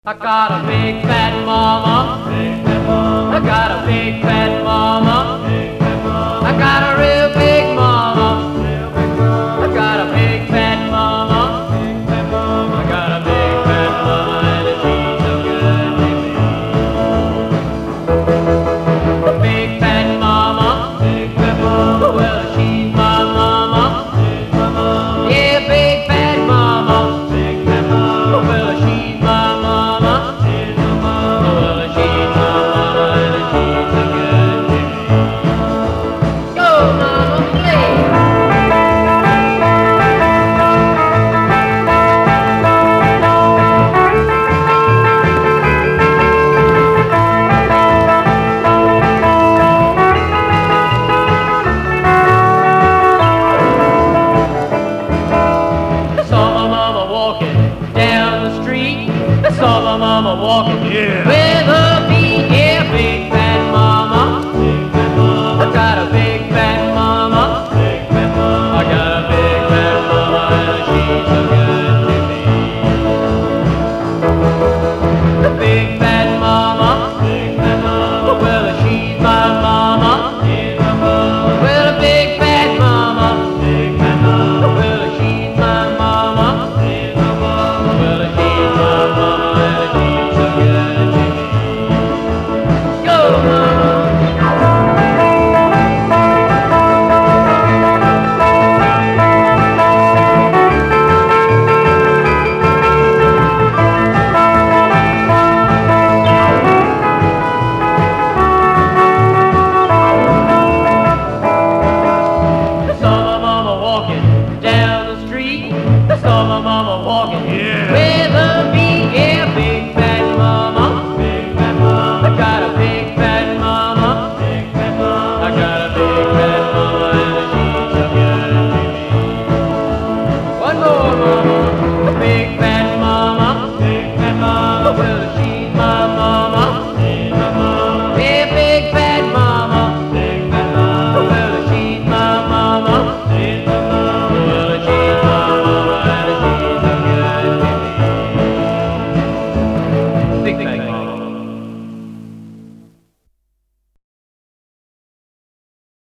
I got a big fat mama. I got a big fat mama. I got a real big mama. I got a big fat mama. I got a big fat mama and she's so good to me. A big fat mama. Well, she's my mama. Yeah, big fat mama. Well, she's my mama. Well, she's my mama and she's so good to me. Go, mama, play. I saw my mama walking down the street. I saw my mama walking with a